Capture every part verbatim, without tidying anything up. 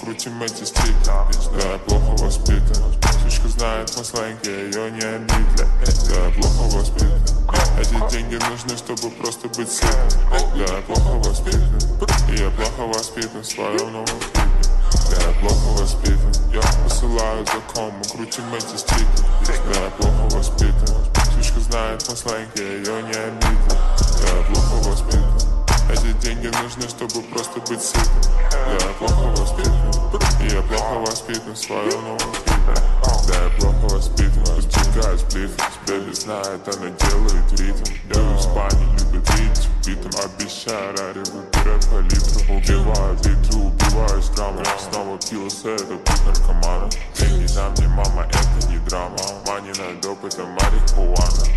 крутим эти стики. Да, я плохо воспитан. Сучка знает мой сленг, я ее не обидля. Да, я плохо воспитан. Эти деньги нужны, чтобы просто быть сытым. Да, я плохо воспитан. И я плохо воспитан в своем новом клипе. Да, я плохо воспитан. Я посылаю закон, мы крутим эти стики. Да, я плохо воспитан. Сучка знает мой сленг, я ее не обидля. Да, я плохо воспитан. Эти деньги нужны, чтобы просто быть сытым. Да, я плохо воспитан. И я плохо воспитан в своем новом клипе. Да, я плохо воспитан. Подтягаю сплитом. Бэби знает, она делает ритм. Я в Испании любит видеть битым. Обещаю, рари выбирай по литру. Убиваю биты, убиваюсь граммом. Снова пила с это путь наркомана. Деньги на мне, мама, это не драма. Мани на доп, это марихуана.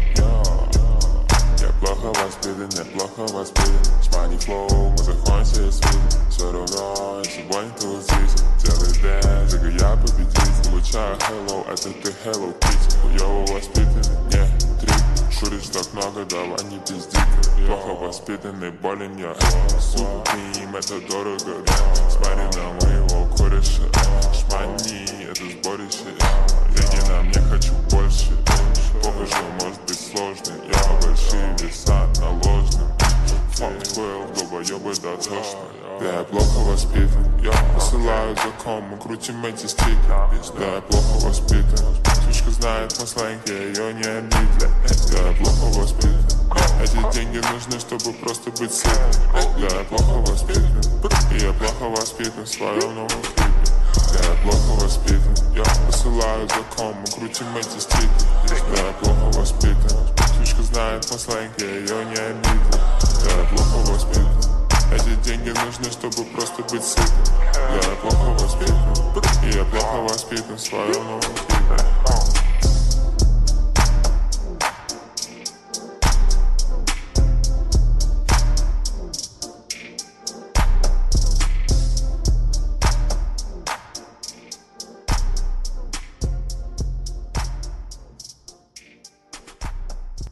Я плохо воспитан, я плохо воспитан. С money flow, мы заходим все свиты. Все равно, я сегодня тут здесь. Делай дэнс, я победитель. Получаю hello, это ты Hello Kitty. Хуёво воспитанный, не трик. Куришь так много, давай не пизди. Плохо воспитанный, болен я. Сука, им это дорого. Смотри на моего кореша. Шмани, это сборище. Деньги на мне, хочу больше. Похоже, может быть сложно. Я большие веса наложены. Фанк твоев, долбоёбы дотошно. Да, я плохо воспитан. Я посылаю закон, мы крутим эти стики. Да, я плохо воспитан. Сучка знает мой сленг, я ее не обидля. Да, я плохо воспитан. Эти деньги нужны, чтобы просто быть сытым. Да, я плохо воспитан. И я плохо воспитан в своем новом клипе. Да, я плохо воспитан. Я посылаю закон, мы крутим эти стики. Да, я плохо воспитан. Сучка знает мой сленг, я ее не обидля. Да, я плохо воспитан. Эти деньги нужны, чтобы просто быть сытым. Да, я плохо воспитан. И я плохо воспитан в своем новом клипе.